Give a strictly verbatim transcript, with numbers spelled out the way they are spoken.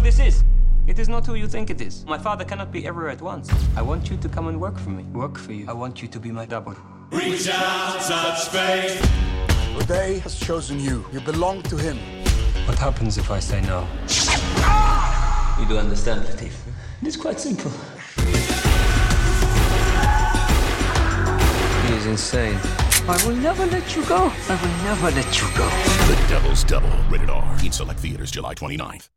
this is. It is not who you think it is. My father cannot be everywhere at once. I want you to come and work for me. Work for you. I want you to be my double. Reach out, touch faith. Uday has chosen you. You belong to him. What happens if I say no? You do understand, Latif. It is quite simple. He is insane. I will never let you go. I will never let you go. The Devil's Double. Rated R. In select theaters July twenty-ninth.